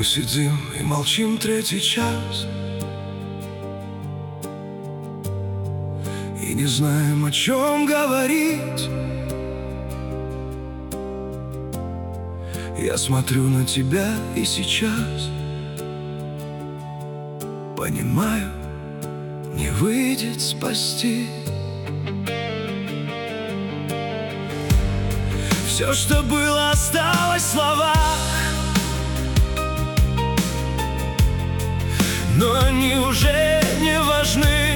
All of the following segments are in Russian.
Мы сидим и молчим третий час, и не знаем, о чем говорить. Я смотрю на тебя и сейчас понимаю, не выйдет спасти. Все, что было, осталось в словах, но они уже не важны.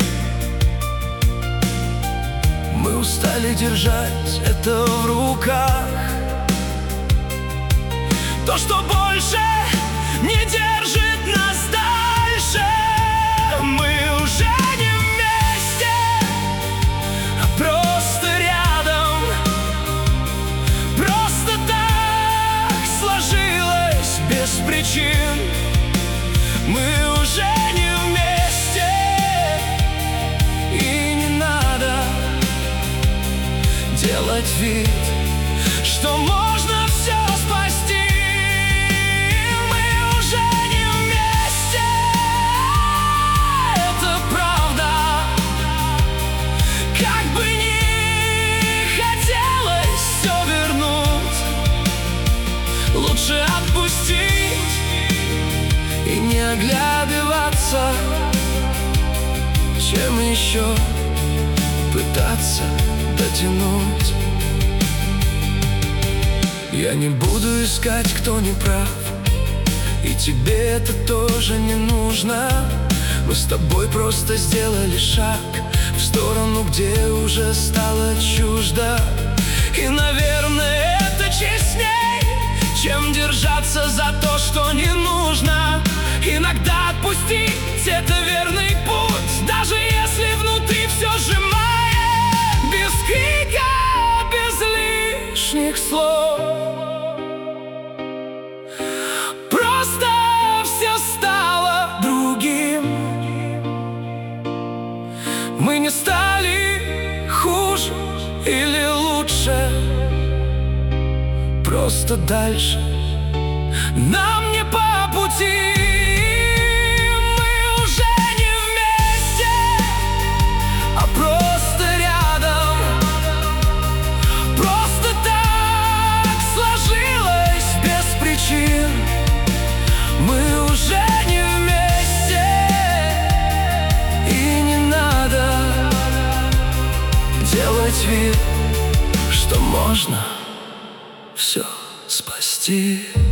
Мы устали держать это в руках. То, что больше не держит нас дальше. Мы уже не вместе, а просто рядом. Просто так сложилось без причин. Мы уже не вместе, и не надо делать вид, что можно все спасти. Мы уже не вместе, это правда. Как бы ни хотелось все вернуть, лучше отпустить и не оглядываться, чем еще пытаться дотянуть. Я не буду искать, кто не прав, и тебе это тоже не нужно. Мы с тобой просто сделали шаг в сторону, где уже стало чуждо. И, наверное, это честней, чем держаться за то, что не нужно. Иногда отпустить — это верный путь, даже если внутри все сжимает. Без крика, без лишних слов, просто все стало другим. Мы не стали хуже или лучше, просто дальше нам не по пути. Мы уже не вместе, а просто рядом. Просто так сложилось без причин. Мы уже не вместе, и не надо делать вид, что можно все спасти.